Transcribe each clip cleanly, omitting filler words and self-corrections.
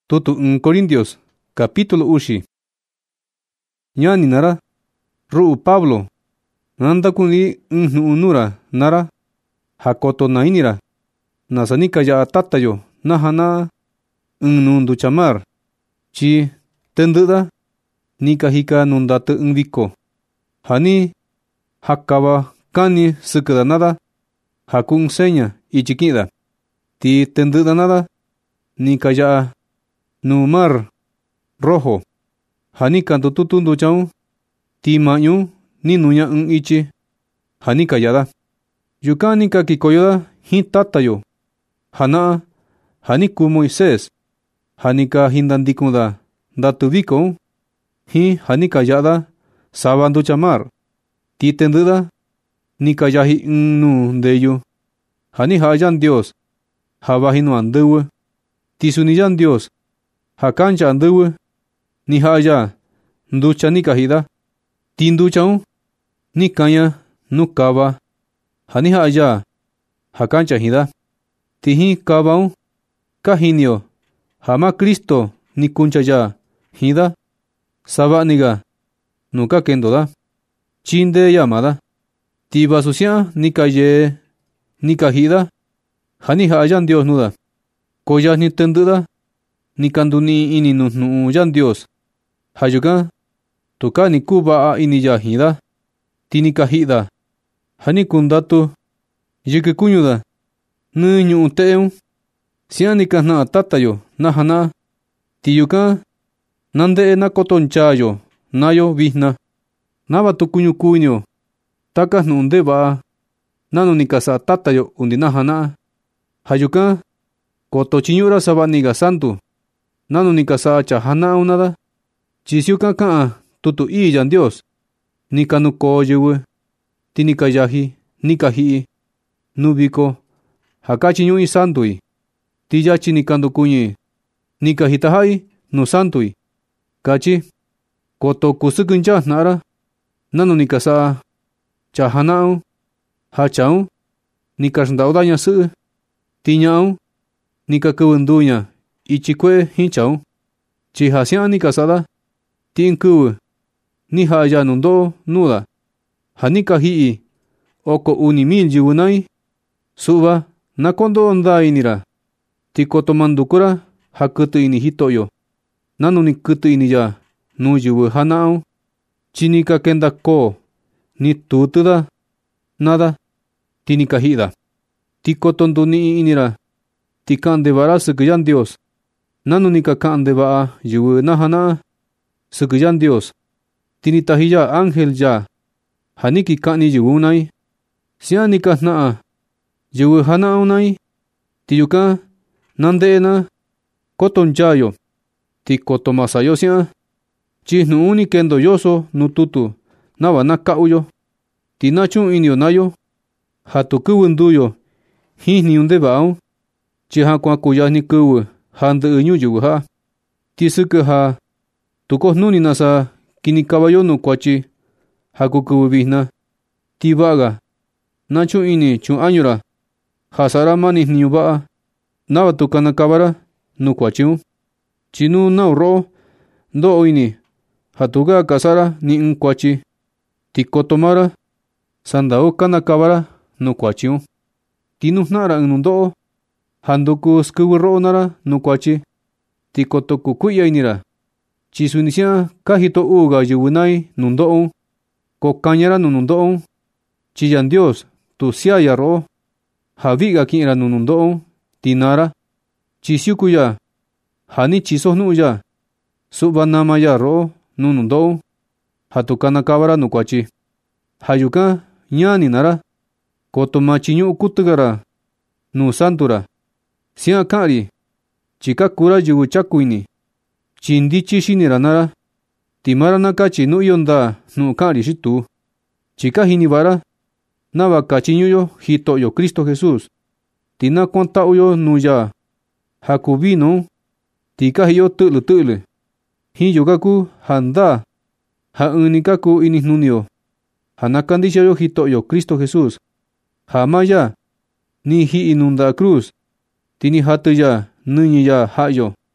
Tutu 1 Corintios, capítulo ushi. Yani nara, ru'u Pablo, nanda kuni unura nara, hakoto na inira, nasanika ya tatayo, nahana, nundu chamar, chi, tenduda, nika hika nundatu viko, hani, hakaba, kani sukada nada, hakun seña, ichikida, ti tenduda nada, nika ya nu mar rojo, hanika tutundu chau, ti mañu, ni nuña ichi, hanika yada. Yukanika kikoyoda hitatayo, hana, haniku Moisés, hanika hindandikunda, datubiko, hi hanika yada, sabandu chamar, ti tenduda, nika yahi nu deyu, hani hayan Dios, habahinu andewe, ti suniyan Dios, hakancha andewe, ni haya, nducha nika hida, ti nduchau, nikaya, nukaba, hani haya, hakancha hida, ti hi kabau, kahinio, hama Kristo, nikuncha ya, hida, sabaniga, nuka kendoda, chinde yamada, ti basusia nikaye, nikahida, hani hayan Dios nuda, koya ni tenduda, nikanduni ini nu yan Dios, hayuka, tuka ni kuba ini ya hida, tinika hida, hani kundatu, yike kuñuda, nunyu uteu, sianika na tatayo, nahana, tiyuka, nande na kotonchayo, nayo vihna, naba tu kuñu kuño, takas nunde ba, nanu nikasa tatayo undi nahana, hayuka, kotochiñura sabaniga santu, nanu nikasa chahana unada, chisiuka kaa tutu yan Dios, nikanuko yewe, tinika yahi, nikahi, nubiko, hakachiñui santui, tiyachi nikandu kuñi, nikahitahai nu santui, kachi, koto kusukuncha nara, nanu nikasa, chahanau, hachau, nikasndaudaña su, tiñau, nikakuunduña, ichikwe hinchau, chihasian nikasada, tinkuwe, ni haya nundo nuda, hanika hii, oko 1,000 yuunai, suba, nakondo onda inira, tikoto mandukura, hakutu ini hitoyo, nanu ni kutu ini ya, nu yuwe hanau, chinika kenda ko, ni tutuda, nada, tinika hida, tikoto nduni inira, tikande bara sukuyan Dios, nanu nika kande ba yuwe nahana, sukuyan Dios, tinitahiya ángel ya, haniki kani yuunai, sianika naa, yuwe hana unai, tiyuka, nandeena, kotonchayo, tikoto masayo sia, chihnu uni kendo yoso nututu, naba nakauyo, tinachu inyo nayo, hatukuwe nduyo, hihni unde baau, chiha kwa kuyahni kuwe, hande unyu yuwe ha, tisuke ha, tukos nuni nasa, kini kabayo no kwachi, hakukuwe vihna, tibaga, nachu ini chun anyura, hasara mani niubaa, naba tukana kabara, no kwachiu, chinu nau ro, do ini, hatuga kasara ni un kwachi, tikotomara, sandao kana kabara, no kwachiu, tinu nara unundo, handoku skuwe ro nara, no kwachi, tikotoku kuya inira, chisunisia kahito uga yuunai nundo, kokanyara nundo, chiyan Dios, tu siaya ro, haviga kinra nundo, tinara, chisiukuya, hani chisohnuya, subanamaya ro, nundo, hatukana kabara nukwachi, hayuka, nyani nara, kotomachinyu kutugara, nu santura, sia kari, chikakura yuuchakuini, chindichi shinira nara, timara nakachi nuyonda nu kari shitu, chika hinibara, naba kachiñuyo hitoyo Cristo Jesús, tina kontauyo nuya, hakubino, tika hiyo tulu, hiyogaku handa, haunikaku inisnunio, hanakandishayo hitoyo Cristo Jesús, hamaya, ni hi inunda cruz, tini hatuya, nuñiya hayo,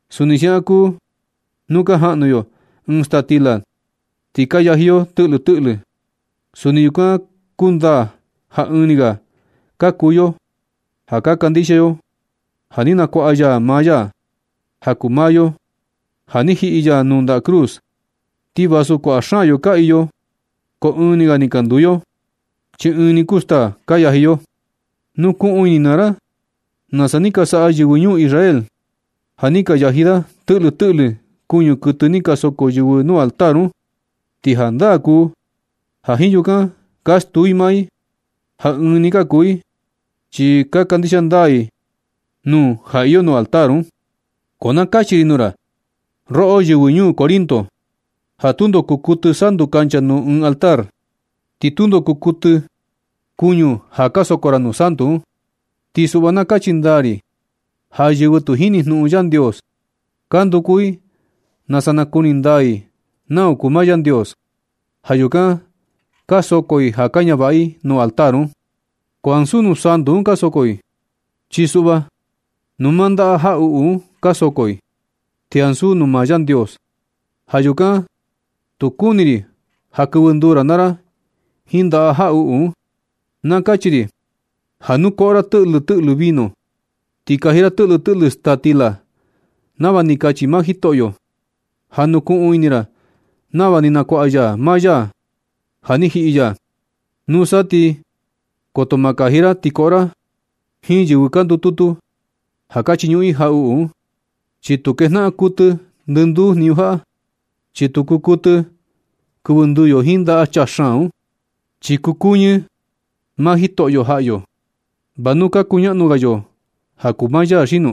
Suni siya ku nuka hanu yo statila tika yahio tulu. Suni yuka kunda uniga kakuyo haka kandisha yo hanina ko aya maya hakumayo hanihi iya nunda cruz tibasu ko ashayo ka iyo ko uniga ni kanduyo chi uni kusta kayahiyo nuku uninara nasanika sa ayiwunyu Israel hanika yahida tulu kunyu kutunika soko yiwu nu altaru tihanda ku hahiyuka kastui mai ha unika kui chi ka kandishandai nu hayo nu altaru kona kachirinura ro'o yiwunyu Corinto hatundo kukutu sandu kancha nu un altar titundo kukutu kunyu haka sokoranu santu tisubana kachindari ha yiwu tuhini nu yan Dios kandu kui nasana kunindai na ukumayan Dios hayuka kasokoi hakanya bai no altaru kuansunu sandu kasokoi chisuba numanda ha kasokoi tiansu numayan Dios hayuka tukuniri hakundura nara hinda ha nakachiri hanukora tulu vino tikahira tulu statila nava nikachi mahitoyo hanuku uinira nava ninako aya maya hanihi iya nusati kotomakahira tikora hin yiwukandu tutu hakachi nyui ha chitukehna kutu ndundu niuha chituku kutu kubundu yo hinda chashan chikukunye mahitoyo hayo banuka kunya nugayo hakumaya shinu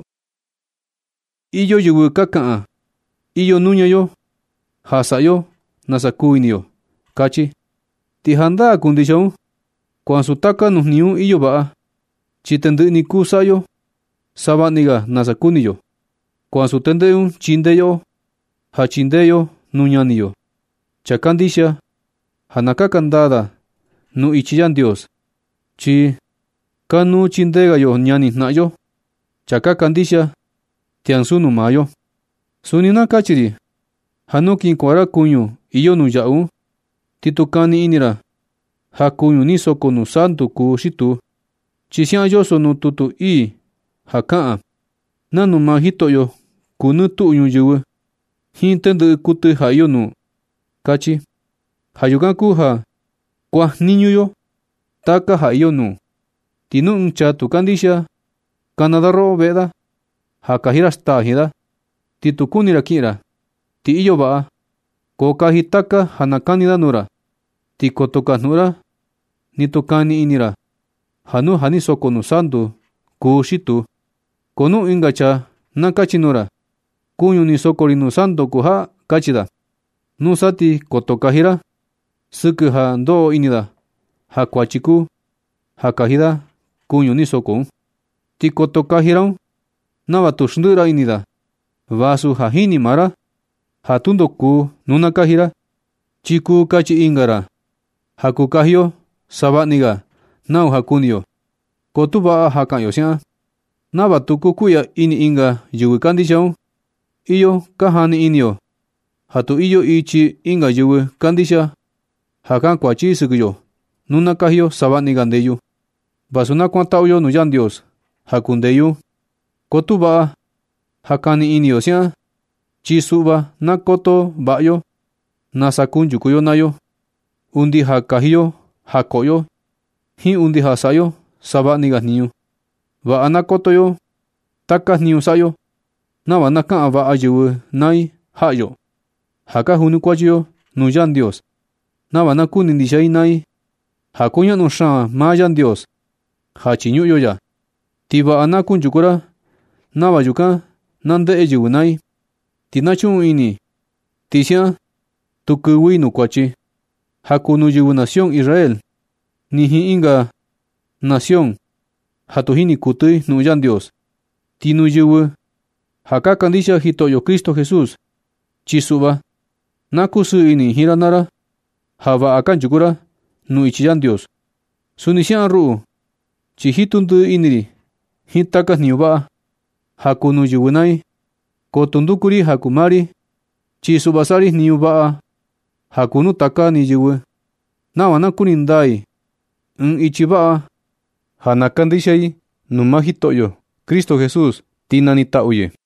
iyo yiwukaka iyo nuñayo hasayo nasakuinio kachi tihanda kundishon kuansutaka nusniu iyo ba chitendu ni kusayo sabaniga nasakuniyo kuansutendeun chindeyo hachindeyo nuñaniyo chakandisha hanaka kandada nu ichiyan Dios chi kanu chindegayo ñani nayo chaka kandisha tiansunu mayo sunina kachiri hanukin kwara kunyu iyo nu yau titukani inira hakunyu ni soko nu santu ku shitu chisian yoso nu tutu haka nanu mahitoyo kunu tu'yu yiwu hintendu kutu hayo nu kachi hayukan ku ha kwa niñuyo taka hayo nu tinu uncha tukandisha kanadaro veda hakahira stahida titukunira kira ti iyo ba kokahitaka hanakanida nura tikotoka nura nitokani inira hanu hani soko nu sandu kushitu konu ingacha nakachinura kunyu ni sokorinu sandu kuha kachida nusati kotokahira suku ha ndo inida hakwachiku hakahida kunyu ni soko tikotokahira nava tushnura inida vasu hahini mara hatundo ku nunakahira chiku kachi ingara hakukahyo sabaniga nau hakunio kotuba hakayo sia nava tuku kuya ini inga yuwi kandishau iyo kahani inio hatu iyo ichi inga yuwi kandisha hakan kwachi sukuyo nunakahyo sabaniga ndeyu basuna kwantauyo nuyan Dios hakundeyu kotuba hakani inio sia chisuba nakoto bayo nasakun yukuyo nayo undi hakahiyo hakoyo hi undi hasayo sabaniga niu va anakotoyo takas niu sayo nava naka va ayu nai hayo haka hunu kwayo nuyan Dios nava nakuni ndishai nai hakunya no sha mayan Dios hachiñu yo ya tiba anakun yukura nava yuka nande eyu nai tinachu ini tisha tukuwi no kwachi hakunu yu nación Israel nihi inga nación hatuhini kutui nuyan Dios tinu yu haka kandisha hitoyo Cristo Jesús chisuba nakusu ini hiranara hava akan yukura nu ichiyan Dios sunishan ru chihitundu iniri hitakas niuba hakunu yu nai Koto nduku ri ja kumá ri, chi su'va sa'a ri jniñu va'a ja kuu nuu taka ni yɨvɨ, nava na kuni ndaa i ɨɨn ityi va'a ja na kandixia i nuu maa Jito'yo Cristo Jesús ti nanita'u yɨ.